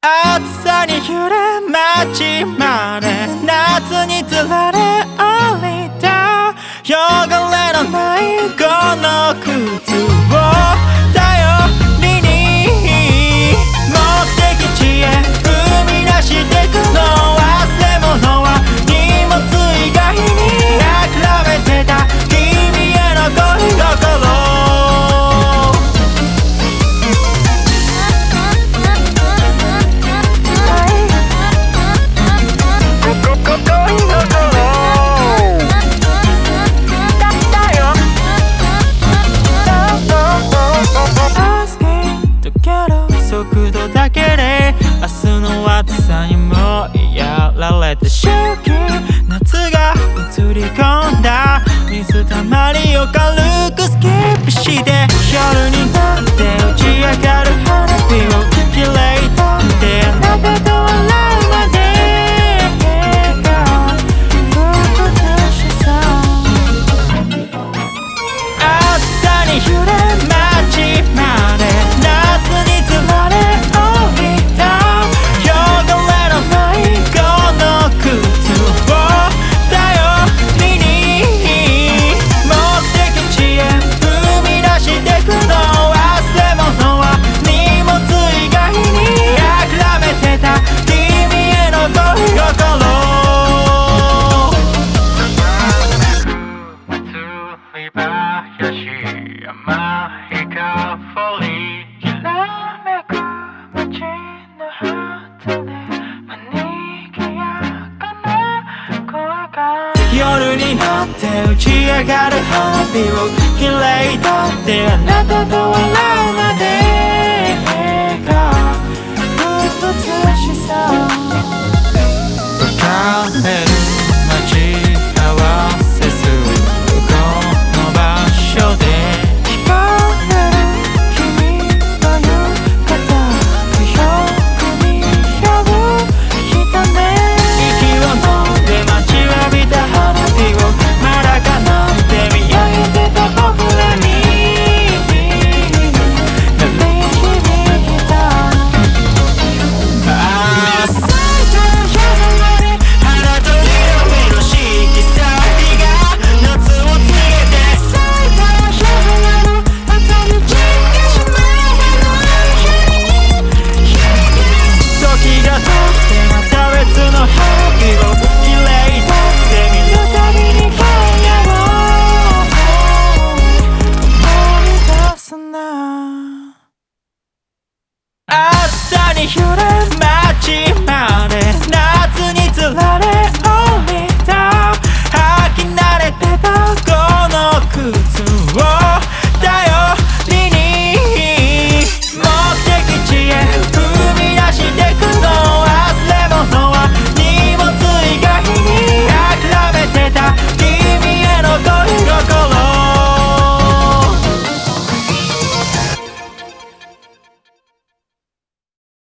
暑さに揺れ街まで夏につられ降りた汚れのないこの靴を頼りに目的地へ踏み出してくの忘れ物は荷物以外に諦めてた君への恋心速度だけで明日の暑さにもやられて周期夏が映り込んだ水たまりを軽くスキップして夜になって打ち上がる花火をきれいとってあなたと笑うまでが美しさ暑さに揺れ街まで夏につられ夜になって打ち上がる花火をきれいとってあなたと笑うまでが美しさ浮かべる待ち合わせするこの場所で聞こえる君の言う方よく似合う人ね息を飲んで待ちわびた花火をまだかなって見上げてた僕らに鳴り響いた咲いた夜空に花と色々しき咲きが夏を告げて咲いた夜空の後に散ってしまえば時が経ってまた別の花火をきれいとって見るたびに今夜を思い出すな暑さに揺れ